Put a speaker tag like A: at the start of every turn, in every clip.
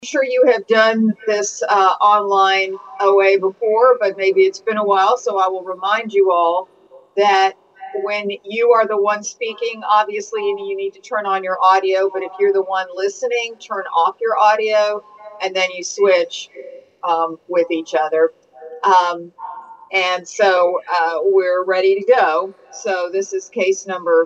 A: Sure you have done this online OA before, but maybe it's been a while, so I will remind you all that when you are the one speaking, obviously you need to turn on your audio, but if you're the one listening, turn off your audio, and then you switch with each other. Um, and so we're ready to go. So this is case number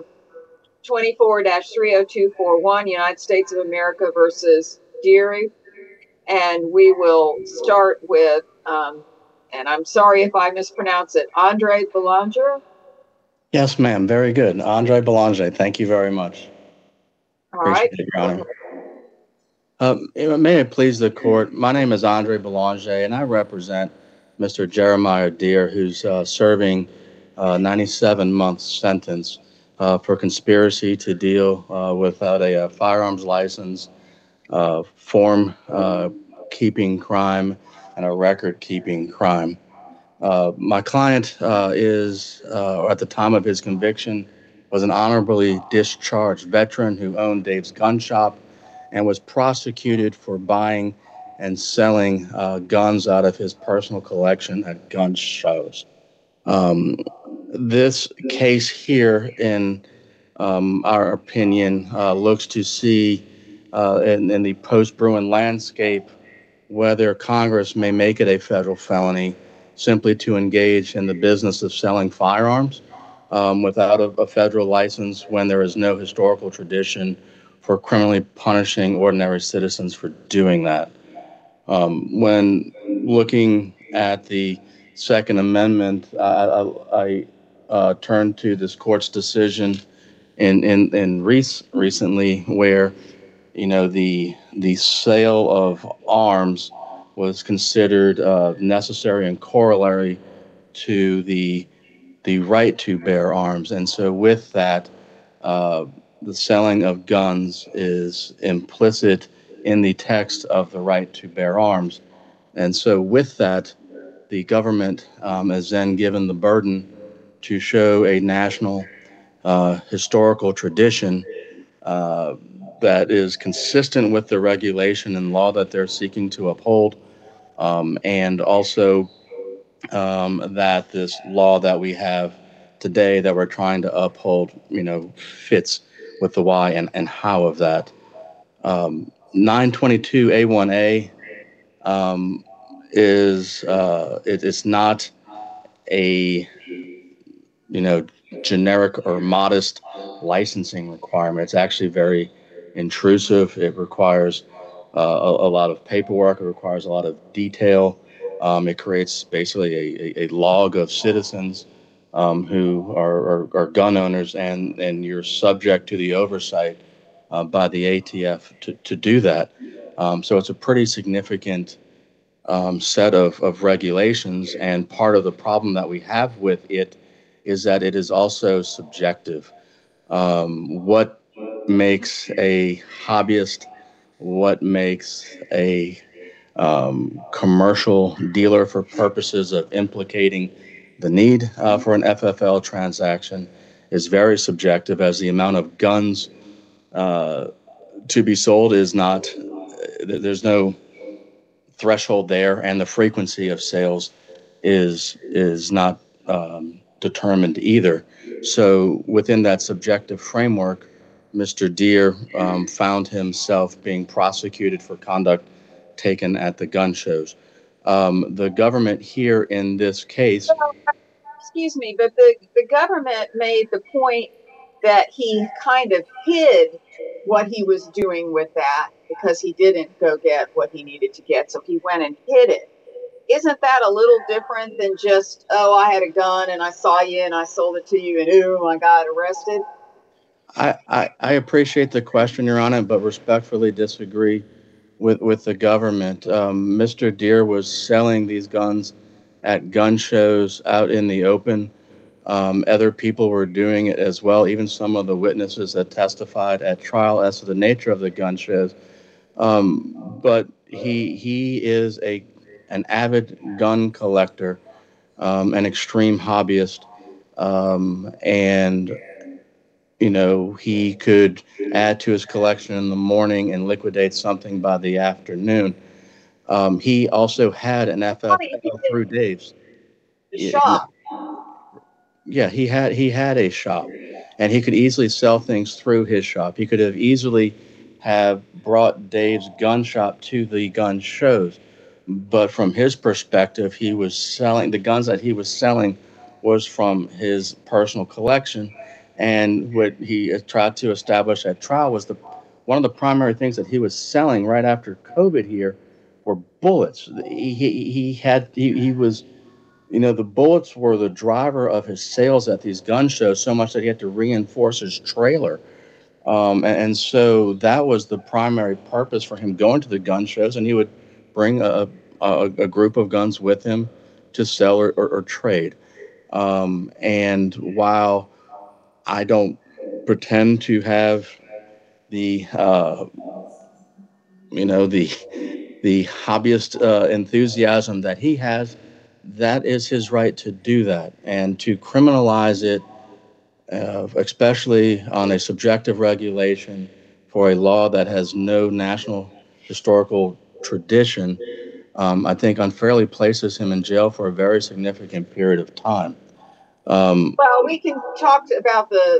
A: 24-30241, United States of America versus Deary. And we will start with, and I'm sorry if I mispronounce it, Andre Belanger.
B: Yes, ma'am. Very good. Andre Belanger. Thank you very much.
A: All right.
B: Appreciate it, Your Honor. May it please the court, my name is Andre Belanger, and I represent Mr. Jeremiah Deere, who's serving a 97-month sentence for conspiracy to deal without a firearms license, form keeping crime, and a record keeping crime. My client at the time of his conviction, was an honorably discharged veteran who owned Dave's Gun Shop and was prosecuted for buying and selling guns out of his personal collection at gun shows. Um, this case here, in our opinion, looks to see in the post-Bruin landscape whether Congress may make it a federal felony simply to engage in the business of selling firearms without a federal license when there is no historical tradition for criminally punishing ordinary citizens for doing that. When looking at the Second Amendment, I turned to this court's decision recently where the sale of arms was considered necessary and corollary to the right to bear arms, and so with that, the selling of guns is implicit in the text of the right to bear arms, and so with that, the government is then given the burden to show a national historical tradition that is consistent with the regulation and law that they're seeking to uphold, and also that this law that we have today that we're trying to uphold, fits with the why and how of that. 922A1A it's not a generic or modest licensing requirement. It's actually very intrusive. It requires a lot of paperwork. It requires a lot of detail. It creates basically a log of citizens who are gun owners, and you're subject to the oversight by the ATF to do that. So it's a pretty significant set of regulations, and part of the problem that we have with it is that it is also subjective. What makes a hobbyist, what makes a commercial dealer for purposes of implicating the need for an FFL transaction is very subjective, as the amount of guns to be sold is not, there's no threshold there, and the frequency of sales is not determined either. So within that subjective framework, Mr. Deere found himself being prosecuted for conduct taken at the gun shows. The government here in this case.
A: Excuse me, but the government made the point that he kind of hid what he was doing with that because he didn't go get what he needed to get, so he went and hid it. Isn't that a little different than just, oh, I had a gun and I saw you and I sold it to you and ooh, I got arrested?
B: I appreciate the question, Your Honor, but respectfully disagree with the government. Mr. Deere was selling these guns at gun shows out in the open. Other people were doing it as well, even some of the witnesses that testified at trial as to the nature of the gun shows. But he is an avid gun collector, an extreme hobbyist, and he could add to his collection in the morning and liquidate something by the afternoon. He also had an FFL through Dave's.
A: The shop.
B: Yeah, he had a shop, and he could easily sell things through his shop. He could have easily have brought Dave's gun shop to the gun shows, but from his perspective, he was selling the guns that he was selling was from his personal collection, and what he tried to establish at trial was the one of the primary things that he was selling right after COVID here were bullets. He was the bullets were the driver of his sales at these gun shows so much that he had to reinforce his trailer. And so that was the primary purpose for him going to the gun shows, and he would bring a group of guns with him to sell or trade. And while I don't pretend to have the the hobbyist enthusiasm that he has, that is his right to do that, and to criminalize it, especially on a subjective regulation for a law that has no national historical tradition, I think unfairly places him in jail for a very significant period of time.
A: Well, we can talk about the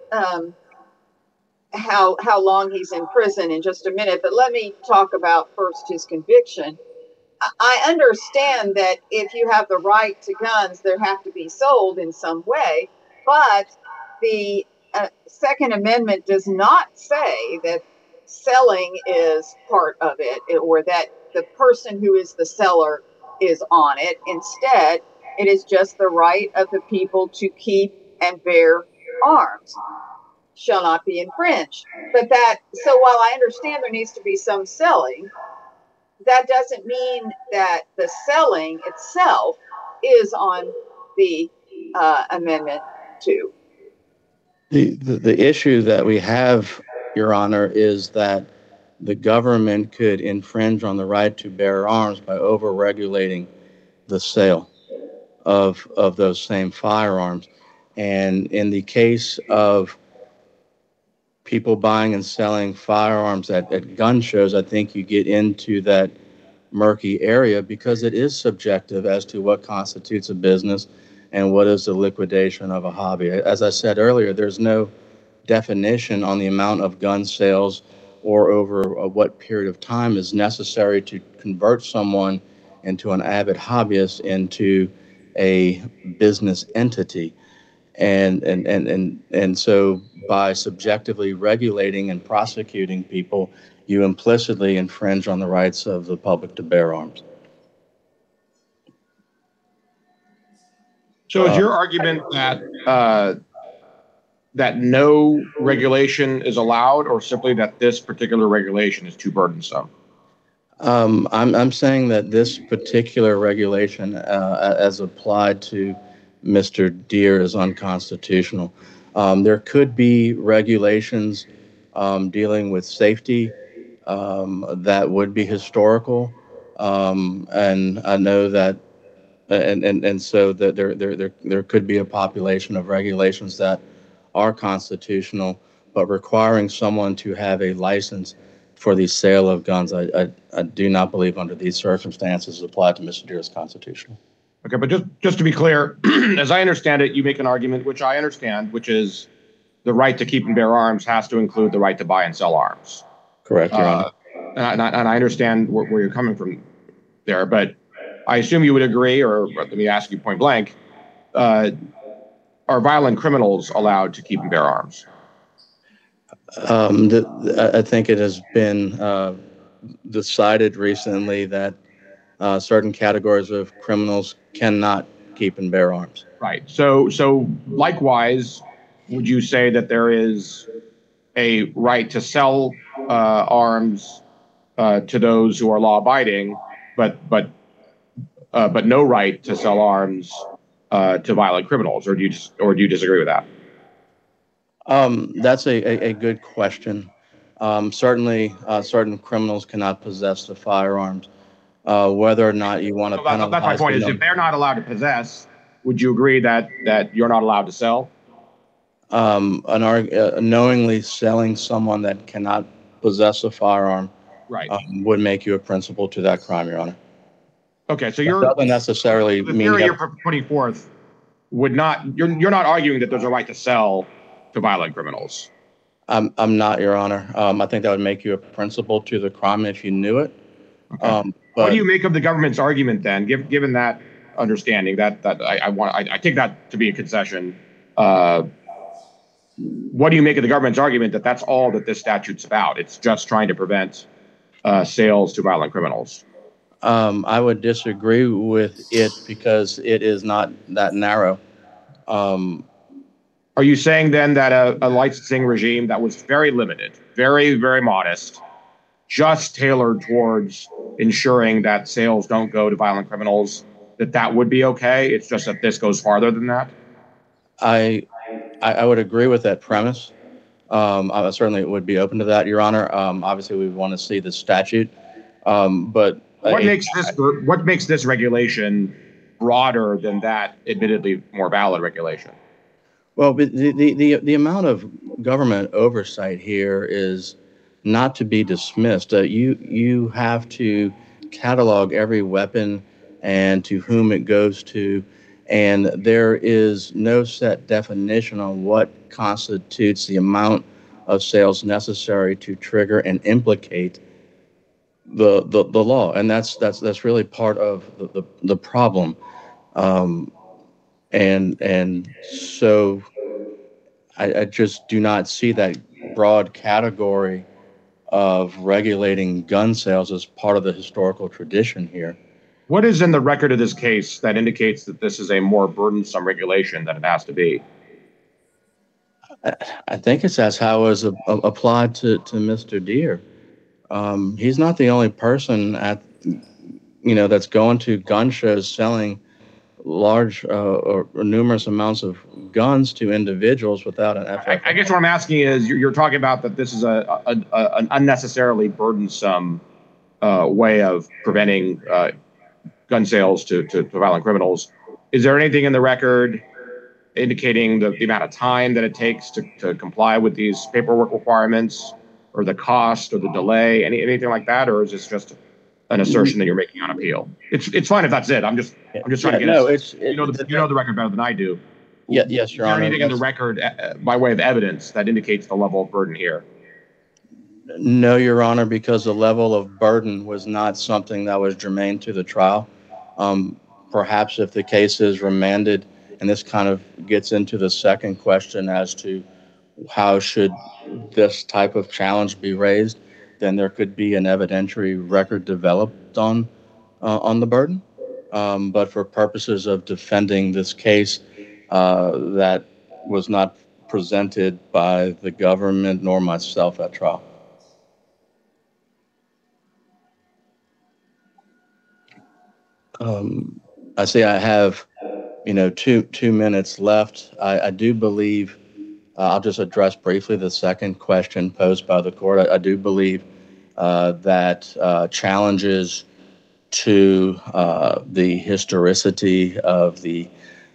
A: how long he's in prison in just a minute, but let me talk about first his conviction. I understand that if you have the right to guns, they have to be sold in some way, but the Second Amendment does not say that selling is part of it, or that the person who is the seller is on it. Instead, it is just the right of the people to keep and bear arms shall not be infringed. So while I understand there needs to be some selling, that doesn't mean that the selling itself is on the Amendment 2.
B: The issue that we have, Your Honor, is that the government could infringe on the right to bear arms by over-regulating the sale of those same firearms. And in the case of people buying and selling firearms at gun shows, I think you get into that murky area because it is subjective as to what constitutes a business and what is the liquidation of a hobby. As I said earlier, there's no definition on the amount of gun sales or over what period of time is necessary to convert someone into an avid hobbyist into a business entity. And so by subjectively regulating and prosecuting people, you implicitly infringe on the rights of the public to bear arms.
C: So is your argument that that no regulation is allowed, or simply that this particular regulation is too burdensome?
B: I'm saying that this particular regulation, as applied to Mr. Deere, is unconstitutional. There could be regulations dealing with safety that would be historical, and I know that, and so that there could be a population of regulations that are constitutional, but requiring someone to have a license for the sale of guns, I do not believe under these circumstances applied to Mr. Deere is constitutional.
C: Okay, but just to be clear, as I understand it, you make an argument, which I understand, which is the right to keep and bear arms has to include the right to buy and sell arms.
B: Correct, Your Honor.
C: And I understand where you're coming from there, but I assume you would agree, or let me ask you point blank, are violent criminals allowed to keep and bear arms?
B: I think it has been decided recently that certain categories of criminals cannot keep and bear arms.
C: Right. So likewise, would you say that there is a right to sell arms to those who are law-abiding, but no right to sell arms to violent criminals, or do you disagree with that?
B: That's a good question. Certainly, certain criminals cannot possess the firearms. Whether or not you want to penalize.
C: That's my point. Is if they're not allowed to possess, would you agree that you're not allowed to sell?
B: Knowingly selling someone that cannot possess a firearm
C: Right.
B: would make you a principal to that crime, Your Honor.
C: Okay, so
B: That doesn't necessarily
C: the
B: mean
C: theory you're putting forth would not. You're not arguing that there's a right to sell to violent criminals.
B: I'm not, Your Honor. I think that would make you a principal to the crime if you knew it.
C: Okay. What do you make of the government's argument then, given that understanding that I take that to be a concession? What do you make of the government's argument that that's all that this statute's about? It's just trying to prevent sales to violent criminals.
B: I would disagree with it because it is not that narrow.
C: Are you saying then that a licensing regime that was very limited, very, very modest, just tailored towards ensuring that sales don't go to violent criminals, that would be okay? It's just that this goes farther than that?
B: I would agree with that premise. I certainly would be open to that, Your Honor. Obviously, we want to see the statute, but
C: what makes this regulation broader than that admittedly more valid regulation?
B: Well, the amount of government oversight here is not to be dismissed. You have to catalog every weapon and to whom it goes to, and there is no set definition on what constitutes the amount of sales necessary to trigger and implicate the law, and that's really part of the problem. And so I just do not see that broad category of regulating gun sales as part of the historical tradition here.
C: What is in the record of this case that indicates that this is a more burdensome regulation than it has to be?
B: I think it's as how it was applied to Mr. Deere. He's not the only person that's going to gun shows selling large or numerous amounts of guns to individuals without an FFA.
C: I guess what I'm asking is, you're talking about that this is an unnecessarily burdensome way of preventing gun sales to violent criminals. Is there anything in the record indicating the amount of time that it takes to comply with these paperwork requirements, or the cost, or the delay, anything like that, or is this just an assertion that you're making on appeal? It's fine if that's it. I'm just trying to get you know the record better than I do.
B: Yes, Your Honor. Is there
C: anything in the record by way of evidence that indicates the level of burden here?
B: No, Your Honor, because the level of burden was not something that was germane to the trial. Perhaps if the case is remanded, and this kind of gets into the second question as to how should this type of challenge be raised, then there could be an evidentiary record developed on the burden. But for purposes of defending this case, that was not presented by the government nor myself at trial. I see I have, 2 minutes left. I do believe, I'll just address briefly the second question posed by the court. I do believe that challenges to the historicity of the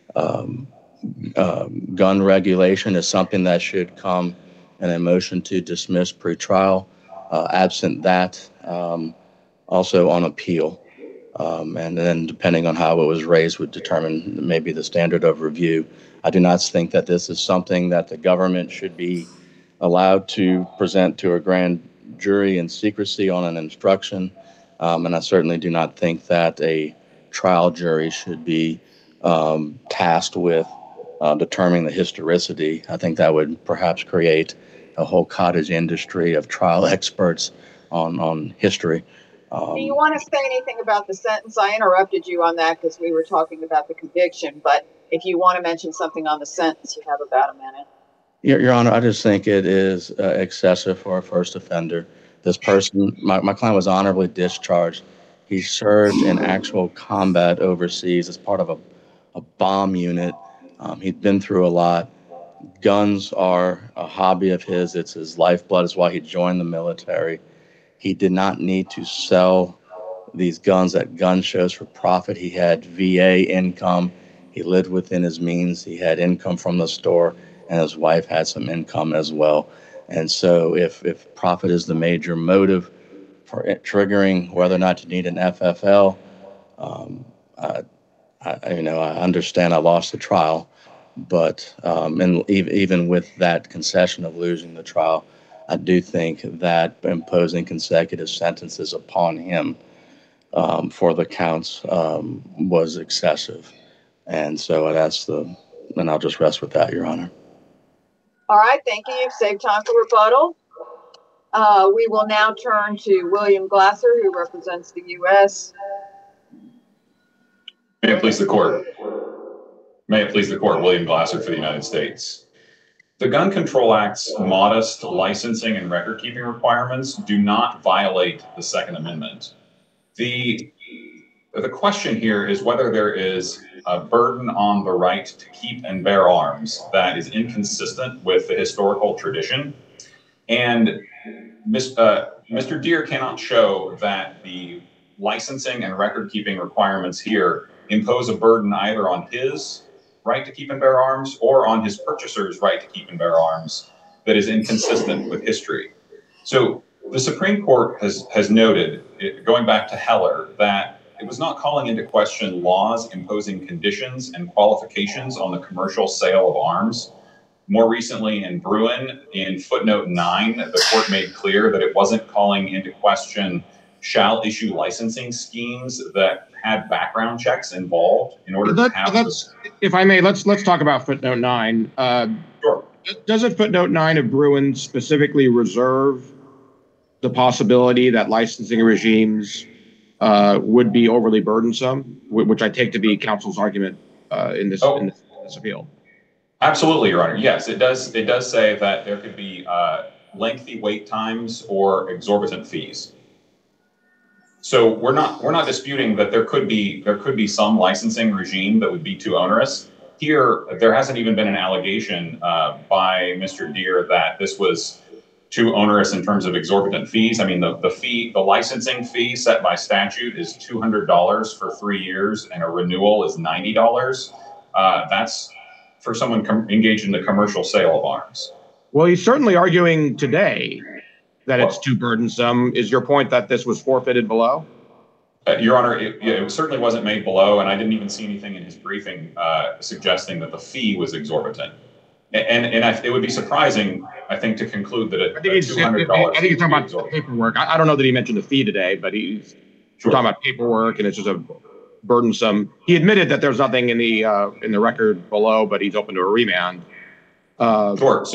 B: gun regulation is something that should come in a motion to dismiss pretrial. Absent that, also on appeal. And then depending on how it was raised would determine maybe the standard of review. I do not think that this is something that the government should be allowed to present to a grand jury in secrecy on an instruction. And I certainly do not think that a trial jury should be tasked with determining the historicity. I think that would perhaps create a whole cottage industry of trial experts on history.
A: Do you want to say anything about the sentence? I interrupted you on that because we were talking about the conviction, but if you want to mention something on the sentence, you have about a minute.
B: Your Honor, I just think it is excessive for a first offender. This person, my client, was honorably discharged. He served in actual combat overseas as part of a bomb unit. He'd been through a lot. Guns are a hobby of his. It's his lifeblood. It's why he joined the military. He did not need to sell these guns at gun shows for profit. He had VA income. He lived within his means. He had income from the store. and his wife had some income as well. And so if profit is the major motive for triggering whether or not you need an FFL, I understand I lost the trial, but and even with that concession of losing the trial, I do think that imposing consecutive sentences upon him for the counts was excessive. And so and I'll just rest with that, Your Honor.
A: All right, thank you. You've saved time for rebuttal. We will now turn to William Glasser, who represents the U.S.
D: May it please the court. May it please the court, William Glasser for the United States. The Gun Control Act's modest licensing and record-keeping requirements do not violate the Second Amendment. The question here is whether there is a burden on the right to keep and bear arms that is inconsistent with the historical tradition. And Mr. Deere cannot show that the licensing and record-keeping requirements here impose a burden either on his right to keep and bear arms or on his purchaser's right to keep and bear arms that is inconsistent with history. So the Supreme Court has noted, going back to Heller, that it was not calling into question laws imposing conditions and qualifications on the commercial sale of arms. More recently in Bruin, in footnote 9, the court made clear that it wasn't calling into question shall issue licensing schemes that had background checks involved in order to have this.
C: If I may, let's talk about footnote 9.
D: Sure.
C: Doesn't footnote 9 of Bruin specifically reserve the possibility that licensing regimes would be overly burdensome, which I take to be counsel's argument in this appeal?
D: Absolutely, Your Honor. Yes, it does. It does say that there could be lengthy wait times or exorbitant fees. So we're not disputing that there could be some licensing regime that would be too onerous. Here, there hasn't even been an allegation by Mr. Deere that this was too onerous in terms of exorbitant fees. I mean, the licensing fee set by statute is $200 for 3 years, and a renewal is $90. That's for someone engaged in the commercial sale of arms.
C: Well, he's certainly arguing today that it's too burdensome. Is your point that this was forfeited below?
D: Your Honor, it certainly wasn't made below, and I didn't even see anything in his briefing suggesting that the fee was exorbitant. And it would be surprising, I think, to conclude that $200.
C: I think he's talking about paperwork. I don't know that he mentioned the fee today, but he's talking about paperwork, and it's just a burdensome. He admitted that there's nothing in the record below, but he's open to a remand.
D: Sure.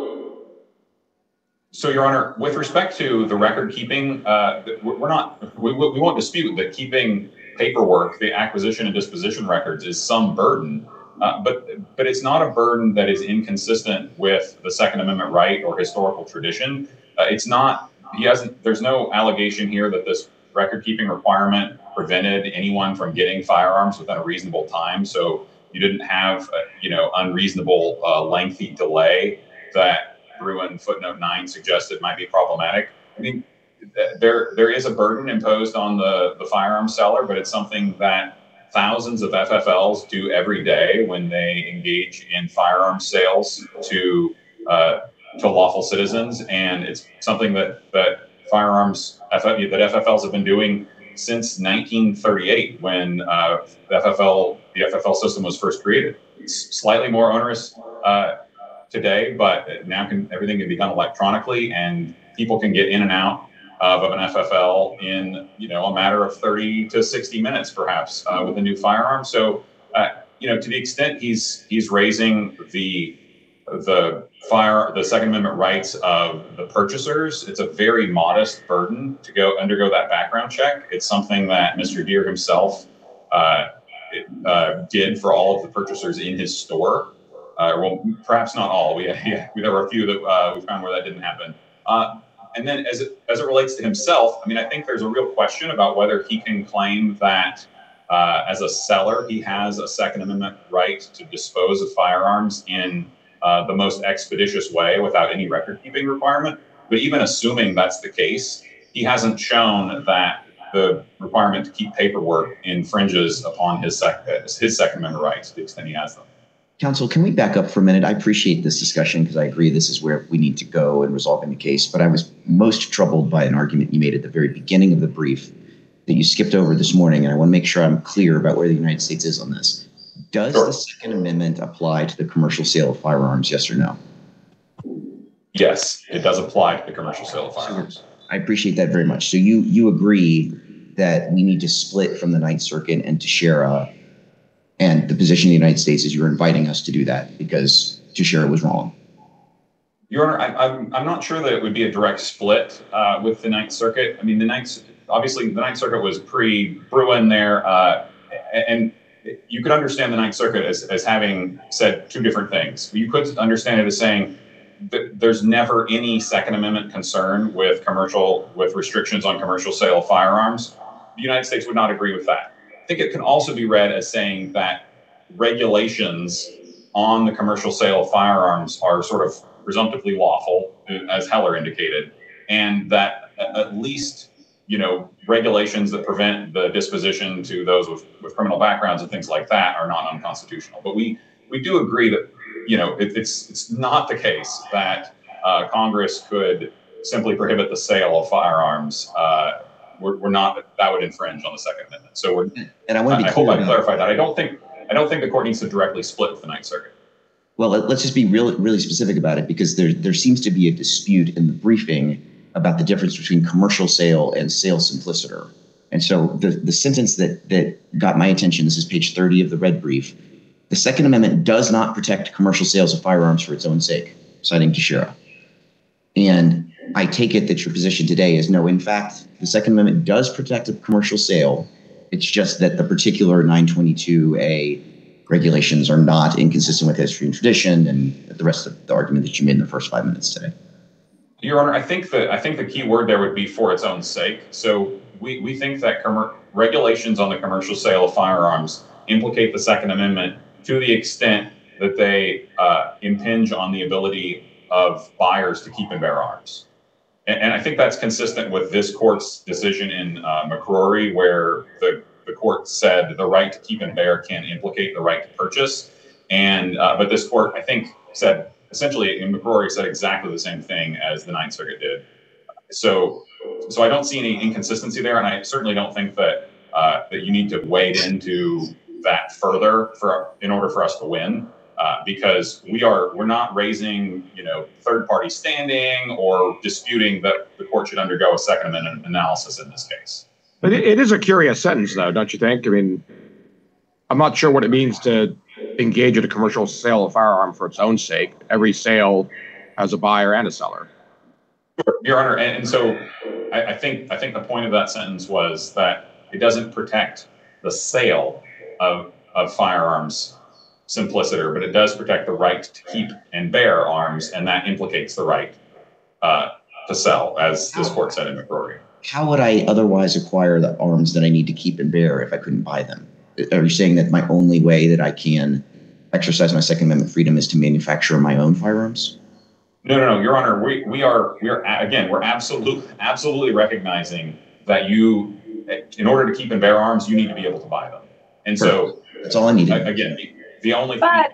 D: So, Your Honor, with respect to the record keeping, we won't dispute that keeping paperwork, the acquisition and disposition records, is some burden, but it's not a burden that is inconsistent with the Second Amendment right or historical tradition. It's not. There's no allegation here that this record keeping requirement prevented anyone from getting firearms within a reasonable time. So you didn't have unreasonable lengthy delay that Bruin footnote 9 suggested might be problematic. I mean, there is a burden imposed on the firearm seller, but it's something that thousands of FFLs do every day when they engage in firearm sales to lawful citizens, and it's something that FFLs have been doing since 1938 when the FFL system was first created. It's slightly more onerous today, but now everything can be done electronically, and people can get in and out of an FFL in a matter of 30 to 60 minutes, perhaps, with a new firearm. So, to the extent he's raising the Second Amendment rights of the purchasers, it's a very modest burden to undergo that background check. It's something that Mr. Deere himself did for all of the purchasers in his store. Well, perhaps not all. There were a few that we found where that didn't happen. And then as it relates to himself, I mean, I think there's a real question about whether he can claim that as a seller, he has a Second Amendment right to dispose of firearms in the most expeditious way without any record-keeping requirement. But even assuming that's the case, he hasn't shown that the requirement to keep paperwork infringes upon his Second Amendment rights to the extent he has them.
E: Counsel, can we back up for a minute? I appreciate this discussion because I agree this is where we need to go in resolving the case. But I was most troubled by an argument you made at the very beginning of the brief that you skipped over this morning. And I want to make sure I'm clear about where the United States is on this. Does the Second Amendment apply to the commercial sale of firearms, yes or no?
D: Yes, it does apply to the commercial sale of firearms.
E: I appreciate that very much. So you agree that we need to split from the Ninth Circuit and Teixeira, and the position of the United States is you're inviting us to do that because Teixeira was wrong.
D: Your Honor, I'm not sure that it would be a direct split with the Ninth Circuit. I mean, obviously the Ninth Circuit was pre-Bruin there, and you could understand the Ninth Circuit as having said two different things. You could understand it as saying that there's never any Second Amendment concern with restrictions on commercial sale of firearms. The United States would not agree with that. I think it can also be read as saying that regulations on the commercial sale of firearms are sort of presumptively lawful, as Heller indicated, and that at least, regulations that prevent the disposition to those with criminal backgrounds and things like that are not unconstitutional. But we do agree that, it's not the case that Congress could simply prohibit the sale of firearms. That would infringe on the Second Amendment. So I hope I clarified that. I don't think the court needs to directly split with the Ninth Circuit.
E: Well, let's just be really specific about it, because there seems to be a dispute in the briefing about the difference between commercial sale and sale simpliciter. And so the sentence that got my attention, this is page 30 of the red brief, the Second Amendment does not protect commercial sales of firearms for its own sake, citing Teixeira. And I take it that your position today is no, in fact, the Second Amendment does protect a commercial sale. It's just that the particular 922A regulations are not inconsistent with history and tradition and the rest of the argument that you made in the first 5 minutes today.
D: Your Honor, I think the key word there would be for its own sake. So we think that regulations on the commercial sale of firearms implicate the Second Amendment to the extent that they impinge on the ability of buyers to keep and bear arms. And I think that's consistent with this court's decision in McCrory, where the court said the right to keep and bear can implicate the right to purchase. And but this court, I think, said essentially in McCrory said exactly the same thing as the Ninth Circuit did. So I don't see any inconsistency there, and I certainly don't think that that you need to wade into that further in order for us to win. Because we're not raising, third-party standing or disputing that the court should undergo a Second Amendment analysis in this case.
C: But it is a curious sentence, though, don't you think? I mean, I'm not sure what it means to engage in a commercial sale of firearm for its own sake. Every sale has a buyer and a seller.
D: Your Honor, and so I think the point of that sentence was that it doesn't protect the sale of firearms simpliciter, but it does protect the right to keep and bear arms, and that implicates the right to sell, as this court said in McCrory.
E: How would I otherwise acquire the arms that I need to keep and bear if I couldn't buy them? Are you saying that my only way that I can exercise my Second Amendment freedom is to manufacture my own firearms?
D: No, Your Honor. We're absolutely recognizing that in order to keep and bear arms, you need to be able to buy them, and
E: Perfect. So that's all I need.
D: Again.
A: But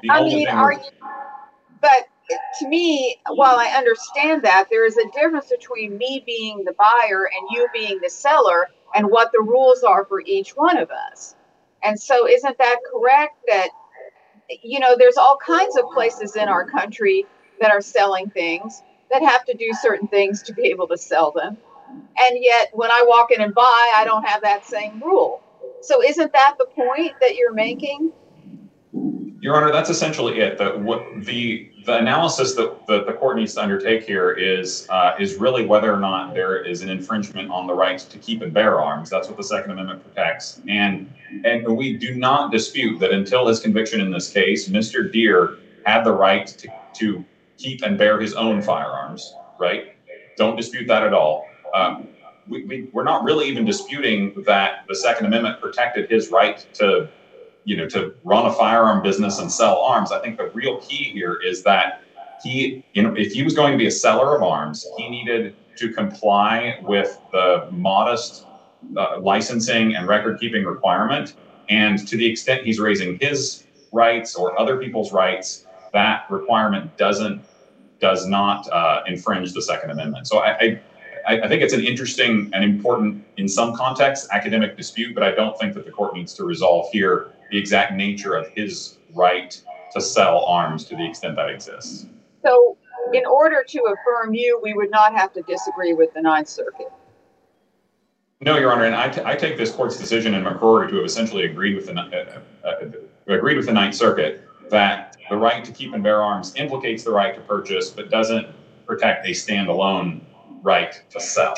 A: to me, while I understand that, there is a difference between me being the buyer and you being the seller and what the rules are for each one of us. And so isn't that correct that, there's all kinds of places in our country that are selling things that have to do certain things to be able to sell them. And yet when I walk in and buy, I don't have that same rule. So isn't that the point that you're making?
D: Your Honor, that's essentially it. The analysis that the court needs to undertake here is really whether or not there is an infringement on the right to keep and bear arms. That's what the Second Amendment protects. And we do not dispute that until his conviction in this case, Mr. Deere had the right to keep and bear his own firearms, right? Don't dispute that at all. We're not really even disputing that the Second Amendment protected his right to run a firearm business and sell arms. I think the real key here is that if he was going to be a seller of arms, he needed to comply with the modest licensing and record-keeping requirement. And to the extent he's raising his rights or other people's rights, that requirement does not infringe the Second Amendment. So I think it's an interesting and important, in some contexts, academic dispute, but I don't think that the court needs to resolve here the exact nature of his right to sell arms to the extent that exists.
A: So in order to affirm you, we would not have to disagree with the Ninth Circuit.
D: No, Your Honor, and I take this court's decision in McCrory to have essentially agreed with the Ninth Circuit that the right to keep and bear arms implicates the right to purchase, but doesn't protect a standalone right to sell.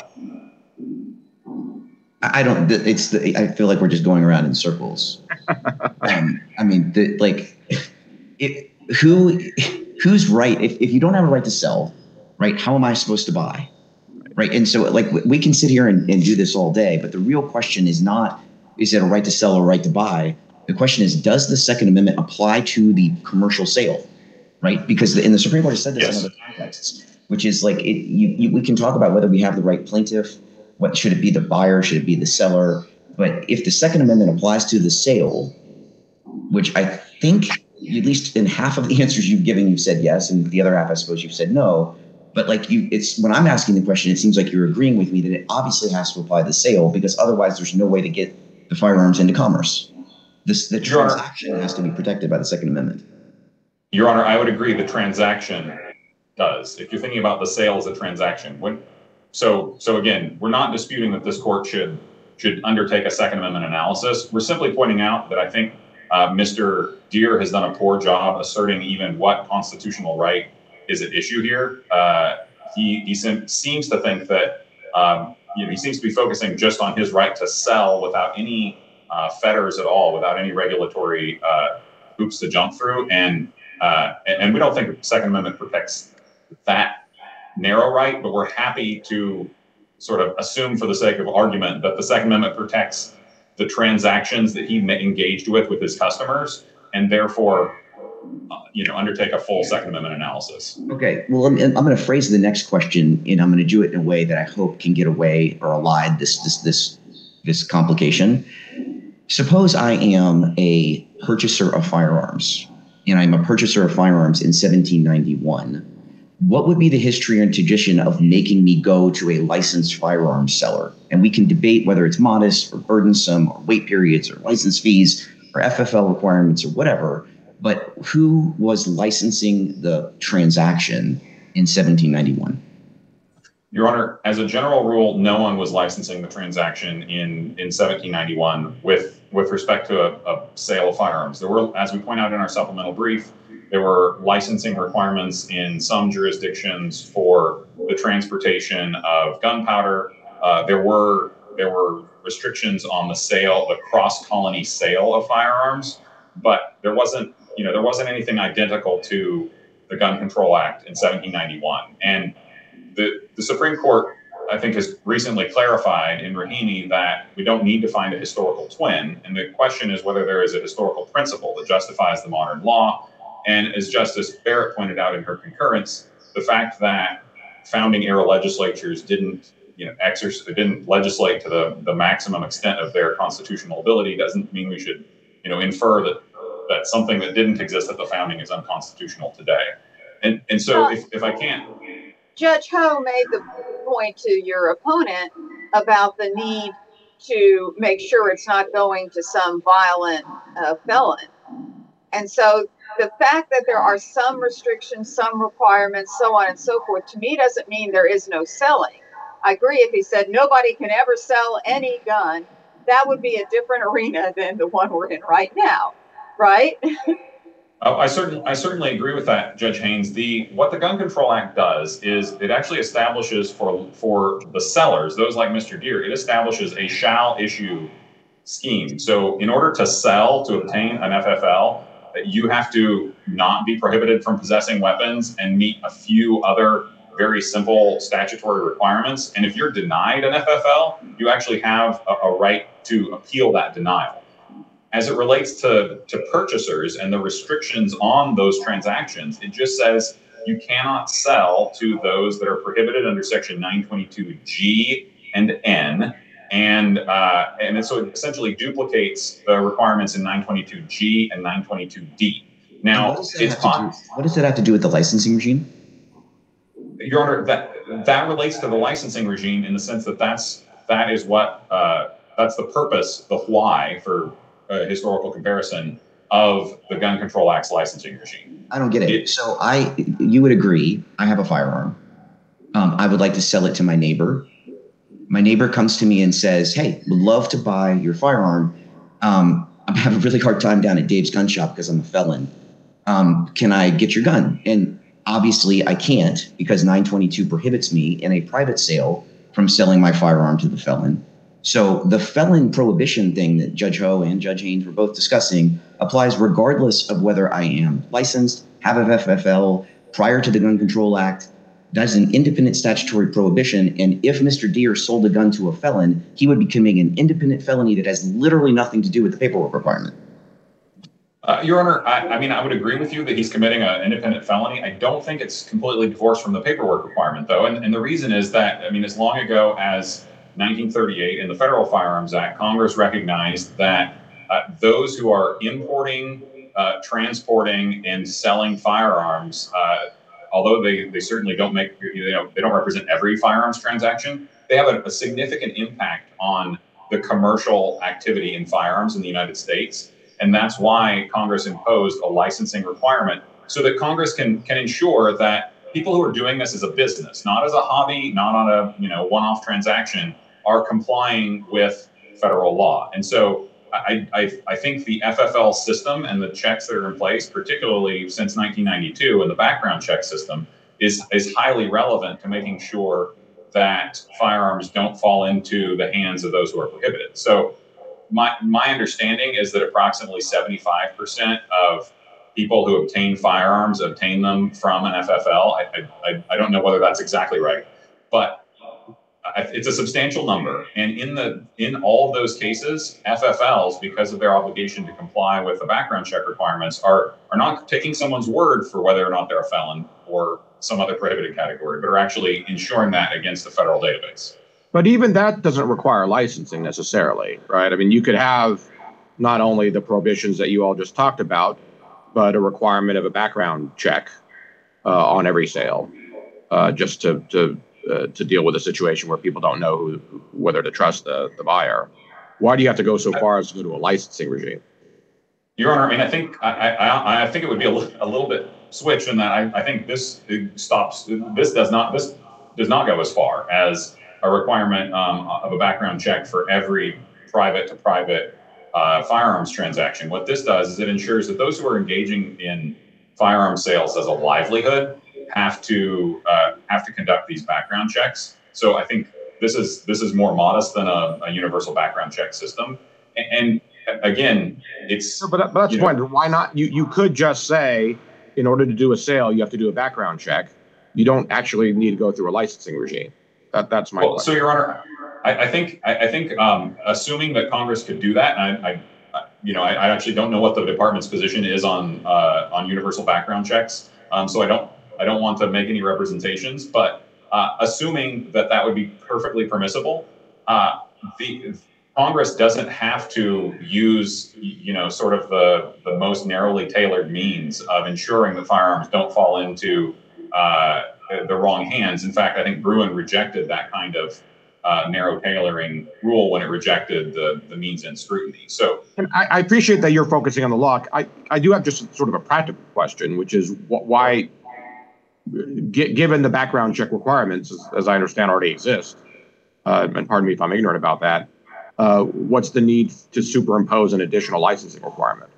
E: I don't. I feel like we're just going around in circles. I mean, who's right? If you don't have a right to sell, right? How am I supposed to buy? Right. And so like we can sit here and do this all day, but the real question is not, is it a right to sell or a right to buy? The question is, does the Second Amendment apply to the commercial sale? Right. Because the Supreme Court has said this in other contexts, which is like we can talk about whether we have the right plaintiff. What should it be, the buyer? Should it be the seller? But if the Second Amendment applies to the sale, which I think at least in half of the answers you've given, you've said yes, and the other half, I suppose, you've said no. But like it's when I'm asking the question, it seems like you're agreeing with me that it obviously has to apply to the sale, because otherwise there's no way to get the firearms into commerce. The transaction has to be protected by the Second Amendment.
D: Your Honor, I would agree the transaction does. If you're thinking about the sale as a transaction, so again, we're not disputing that this court should undertake a Second Amendment analysis. We're simply pointing out that I think Mr. Deere has done a poor job asserting even what constitutional right is at issue here. He seems to think that he seems to be focusing just on his right to sell without any fetters at all, without any regulatory hoops to jump through, and we don't think the Second Amendment protects that narrow right, but we're happy to sort of assume for the sake of argument that the Second Amendment protects the transactions that he engaged with his customers, and therefore undertake a full Second Amendment analysis.
E: Okay, well, I'm going to phrase the next question, and I'm going to do it in a way that I hope can get away or elide this complication. Suppose I am a purchaser of firearms, and I'm a purchaser of firearms in 1791. What would be the history and tradition of making me go to a licensed firearms seller? And we can debate whether it's modest or burdensome or wait periods or license fees or FFL requirements or whatever. But who was licensing the transaction in 1791?
D: Your Honor, as a general rule, no one was licensing the transaction in 1791 with respect to a sale of firearms. There were, as we point out in our supplemental brief, there were licensing requirements in some jurisdictions for the transportation of gunpowder. There were restrictions on the cross-colony sale of firearms, but there wasn't anything identical to the Gun Control Act in 1791. And the Supreme Court, I think, has recently clarified in Rahimi that we don't need to find a historical twin. And the question is whether there is a historical principle that justifies the modern law. And as Justice Barrett pointed out in her concurrence, the fact that founding era legislatures didn't legislate to the maximum extent of their constitutional ability doesn't mean we should, infer that something that didn't exist at the founding is unconstitutional today. And so if I can't.
A: Judge Ho made the point to your opponent about the need to make sure it's not going to some violent felon. And so the fact that there are some restrictions, some requirements, so on and so forth, to me doesn't mean there is no selling. I agree if he said nobody can ever sell any gun, that would be a different arena than the one we're in right now, right?
D: I certainly agree with that, Judge Haynes. What the Gun Control Act does is it actually establishes for the sellers, those like Mr. Deere, it establishes a shall issue scheme. So in order to sell, to obtain an FFL, you have to not be prohibited from possessing weapons and meet a few other very simple statutory requirements. And if you're denied an FFL, you actually have a right to appeal that denial. As it relates to purchasers and the restrictions on those transactions, it just says you cannot sell to those that are prohibited under Section 922G and N so it essentially duplicates the requirements in 922G and 922D. Now,
E: what does that have to do with the licensing regime?
D: Your Honor, that relates to the licensing regime in the sense that that's the purpose, the why for historical comparison of the Gun Control Act's licensing regime.
E: I don't get it. So you would agree, I have a firearm. I would like to sell it to my neighbor. My neighbor comes to me and says, hey, would love to buy your firearm. I'm having a really hard time down at Dave's gun shop because I'm a felon. Can I get your gun? And obviously I can't, because 922 prohibits me in a private sale from selling my firearm to the felon. So the felon prohibition thing that Judge Ho and Judge Haynes were both discussing applies regardless of whether I am licensed, have a FFL, prior to the Gun Control Act. That is an independent statutory prohibition. And if Mr. Deere sold a gun to a felon, he would be committing an independent felony that has literally nothing to do with the paperwork requirement.
D: Your Honor, I would agree with you that he's committing an independent felony. I don't think it's completely divorced from the paperwork requirement, though. And the reason is that, as long ago as 1938 in the Federal Firearms Act, Congress recognized that those who are importing, transporting, and selling firearms, although they certainly don't they don't represent every firearms transaction, they have a significant impact on the commercial activity in firearms in the United States. And that's why Congress imposed a licensing requirement so that Congress can ensure that people who are doing this as a business, not as a hobby, not on a one-off transaction, are complying with federal law. And so I think the FFL system and the checks that are in place, particularly since 1992, and the background check system is highly relevant to making sure that firearms don't fall into the hands of those who are prohibited. So my understanding is that approximately 75% of people who obtain firearms obtain them from an FFL. I don't know whether that's exactly right, but it's a substantial number. And in all of those cases, FFLs, because of their obligation to comply with the background check requirements, are not taking someone's word for whether or not they're a felon or some other prohibited category, but are actually ensuring that against the federal database.
C: But even that doesn't require licensing necessarily, right? You could have not only the prohibitions that you all just talked about, but a requirement of a background check on every sale, just to deal with a situation where people don't know whether to trust the buyer. Why do you have to go so far as to go to a licensing regime?
D: Your Honor, I think it would be a little bit switched in that I think this does not go as far as a requirement of a background check for every private-to-private firearms transaction. What this does is it ensures that those who are engaging in firearms sales as a livelihood have to conduct these background checks. So I think this is more modest than a universal background check system. And again, it's
C: but that's the point. Why not? You could just say, in order to do a sale, you have to do a background check. You don't actually need to go through a licensing regime. That's my question.
D: So, Your Honor, I think assuming that Congress could do that, and I actually don't know what the department's position is on universal background checks. So I don't want to make any representations, but assuming that would be perfectly permissible, the Congress doesn't have to use sort of the most narrowly tailored means of ensuring that firearms don't fall into the wrong hands. In fact, I think Bruin rejected that kind of narrow tailoring rule when it rejected the means and scrutiny. So,
C: and I appreciate that you're focusing on the law. I do have just sort of a practical question, which is why, given the background check requirements, as I understand already exist, and pardon me if I'm ignorant about that, what's the need to superimpose an additional licensing requirement?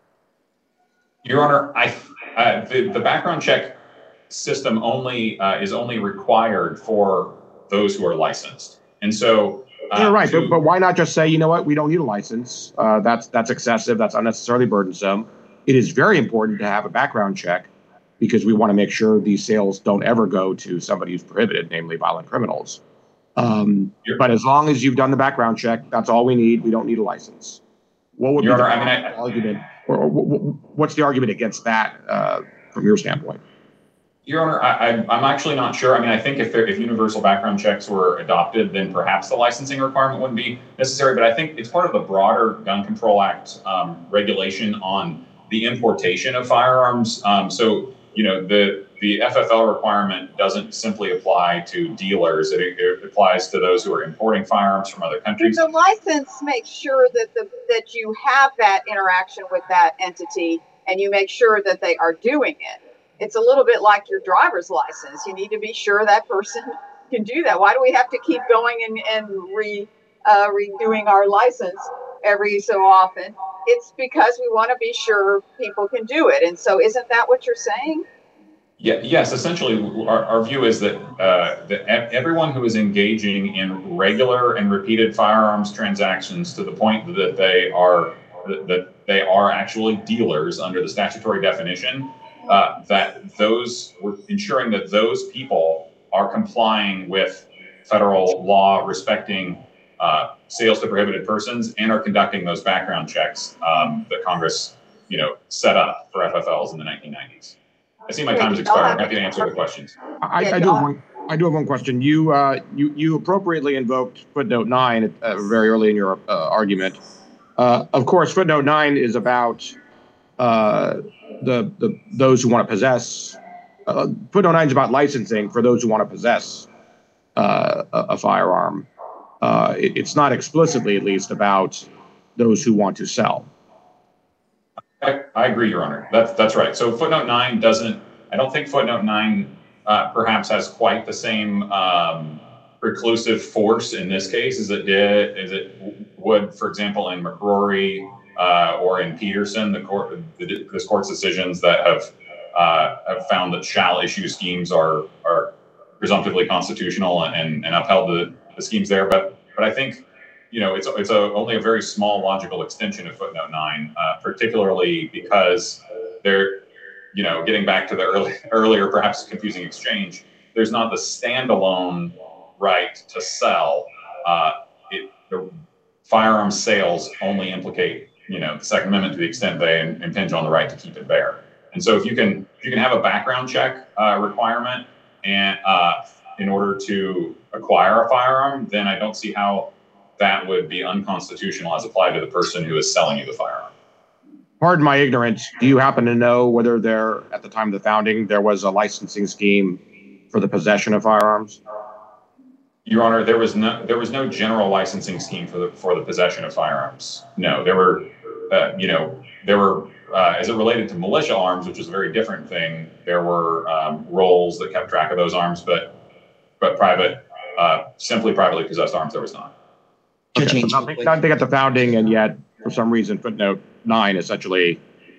D: Your Honor, the background check system is only required for those who are licensed. And so
C: you're right, but why not just say, you know what, we don't need a license. That's excessive, that's unnecessarily burdensome. It is very important to have a background check because we want to make sure these sales don't ever go to somebody who's prohibited, namely violent criminals. But as long as you've done the background check, that's all we need. We don't need a license. What would be the argument, or what's the argument against that from your standpoint?
D: Your Honor, I'm actually not sure. I mean, I think if universal background checks were adopted, then perhaps the licensing requirement wouldn't be necessary. But I think it's part of the broader Gun Control Act regulation on the importation of firearms. So, the FFL requirement doesn't simply apply to dealers. It applies to those who are importing firearms from other countries.
A: The license makes sure that you have that interaction with that entity, and you make sure that they are doing it. It's a little bit like your driver's license. You need to be sure that person can do that. Why do we have to keep going and redoing our license every so often? It's because we want to be sure people can do it. And so isn't that what you're saying?
D: Yeah, yes, essentially, our view is that everyone who is engaging in regular and repeated firearms transactions to the point that they are actually dealers under the statutory definition, we're ensuring that those people are complying with federal law respecting sales to prohibited persons and are conducting those background checks that Congress, set up for FFLs in the 1990s. I see my time has expired. I'm happy to answer the questions.
C: I do have one question. You appropriately invoked footnote 9 very early in your argument. Of course, footnote 9 is about those who want to possess. Footnote 9 is about licensing for those who want to possess a firearm. It's not explicitly, at least, about those who want to sell.
D: I agree, Your Honor. That's right. So footnote 9 I don't think footnote 9 perhaps has quite the same preclusive force in this case as it would, for example, in McCrory or in Peterson, this court's decisions that have found that shall issue schemes are presumptively constitutional and upheld the schemes there. But I think it's only a very small logical extension of footnote 9, particularly because they're, getting back to the earlier, perhaps confusing exchange, there's not the standalone right to sell. The firearm sales only implicate, the Second Amendment to the extent they impinge on the right to keep it bare. And so if you can have a background check requirement and in order to acquire a firearm, then I don't see how that would be unconstitutional as applied to the person who is selling you the firearm.
C: Pardon my ignorance. Do you happen to know whether at the time of the founding, there was a licensing scheme for the possession of firearms?
D: Your Honor, there was no general licensing scheme for the possession of firearms. No, there were as it related to militia arms, which is a very different thing. There were roles that kept track of those arms, but simply privately possessed arms, there was not.
C: Okay, so nothing at the founding, and yet for some reason footnote 9 essentially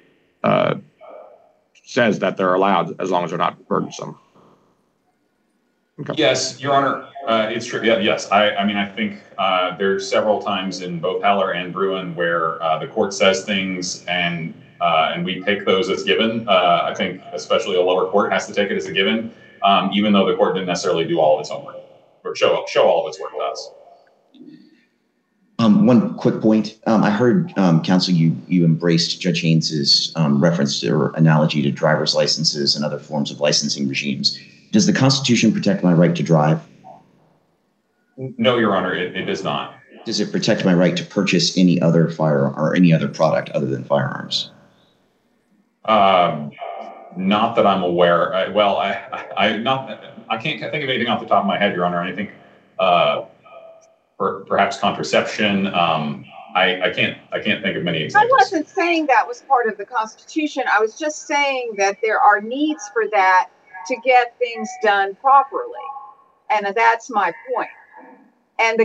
C: says that they're allowed as long as they're not burdensome. Okay.
D: Yes, Your Honor, it's true. Yeah, yes, I think there's several times in both Heller and Bruin where the court says things and we take those as given. I think especially a lower court has to take it as a given, even though the court didn't necessarily do all of its homework or show all of its work to us.
E: One quick point. I heard, counsel, you embraced Judge Haynes's reference or analogy to driver's licenses and other forms of licensing regimes. Does the Constitution protect my right to drive?
D: No, Your Honor, it does not.
E: Does it protect my right to purchase any other firearm or any other product other than firearms?
D: Not that I'm aware. I can't think of anything off the top of my head, Your Honor. I think perhaps contraception. I can't think of many examples.
A: I wasn't saying that was part of the Constitution. I was just saying that there are needs for that to get things done properly, and that's my point. And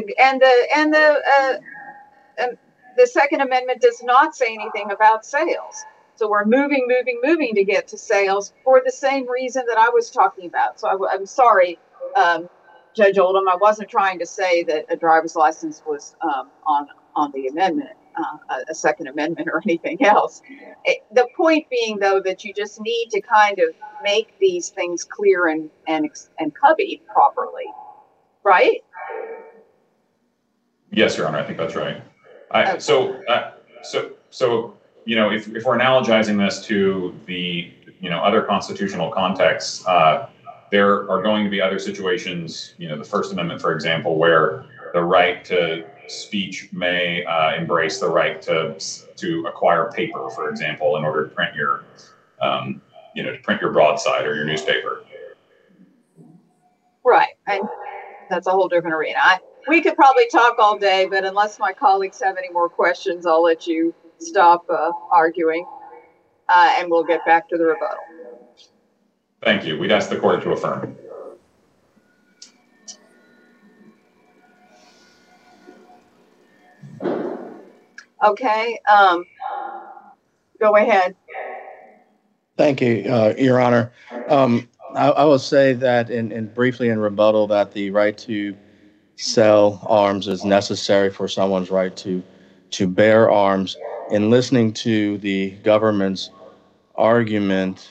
A: the Second Amendment does not say anything about sales. So we're moving to get to sales for the same reason that I was talking about. So I'm sorry, Judge Oldham, I wasn't trying to say that a driver's license was on the amendment, a Second Amendment or anything else. The point being, though, that you just need to kind of make these things clear and cubbied properly, right?
D: Yes, Your Honor, I think that's right. So if we're analogizing this to the other constitutional contexts, there are going to be other situations, the First Amendment, for example, where the right to speech may embrace the right to acquire paper, for example, in order to print your, to print your broadside or your newspaper.
A: Right, and that's a whole different arena. We could probably talk all day, but unless my colleagues have any more questions, I'll let you stop arguing, and we'll get back to the rebuttal.
D: Thank you. We'd ask the court to affirm.
A: Okay, go ahead.
B: Thank you, Your Honor. I will say that briefly in rebuttal that the right to sell arms is necessary for someone's right to bear arms. In listening to the government's argument,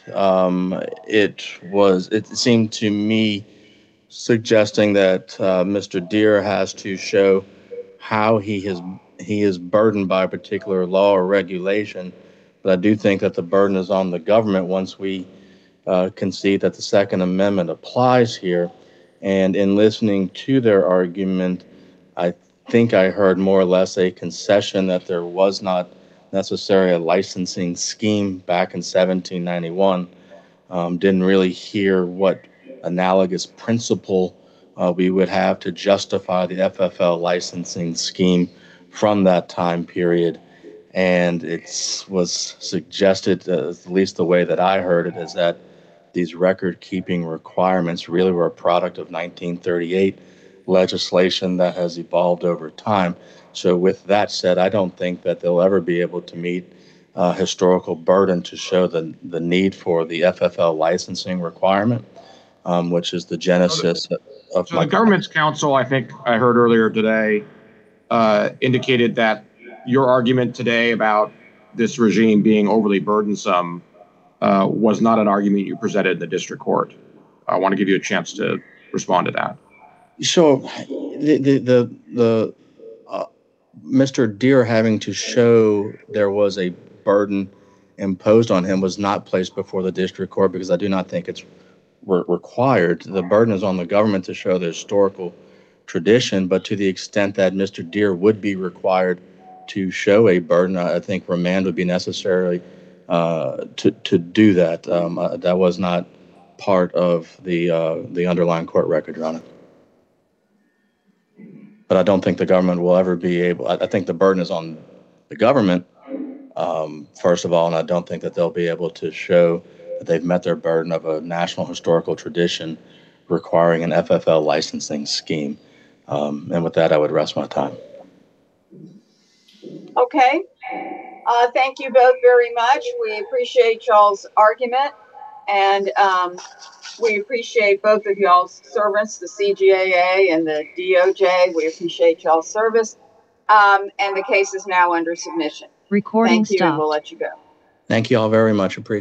B: it seemed to me suggesting that Mr. Deere has to show how he is burdened by a particular law or regulation. But I do think that the burden is on the government once we concede that the Second Amendment applies here. And in listening to their argument, I think I heard more or less a concession that there was not necessarily a licensing scheme back in 1791. Didn't really hear what analogous principle we would have to justify the FFL licensing scheme from that time period. And it was suggested, at least the way that I heard it, is that these record-keeping requirements really were a product of 1938 legislation that has evolved over time. So with that said, I don't think that they'll ever be able to meet historical burden to show the need for the FFL licensing requirement, which is the genesis of
C: the government's counsel, I think I heard earlier today, indicated that your argument today about this regime being overly burdensome was not an argument you presented in the district court. I want to give you a chance to respond to that.
B: So the Mr. Deere having to show there was a burden imposed on him was not placed before the district court because I do not think it's required. The burden is on the government to show the historical tradition, but to the extent that Mr. Deere would be required to show a burden, I think remand would be necessary to do that. That was not part of the underlying court record, Your Honor. But I don't think the government will ever be able. I think the burden is on the government, first of all, and I don't think that they'll be able to show that they've met their burden of a national historical tradition requiring an FFL licensing scheme. And with that, I would rest my time.
A: Okay. Thank you both very much. We appreciate y'all's argument, and we appreciate both of y'all's service, the CGAA and the DOJ. We appreciate y'all's service, and the case is now under submission.
F: Recording
A: Thank you,
F: stopped.
A: and we'll let you go.
B: Thank you all very much. Appreciate it.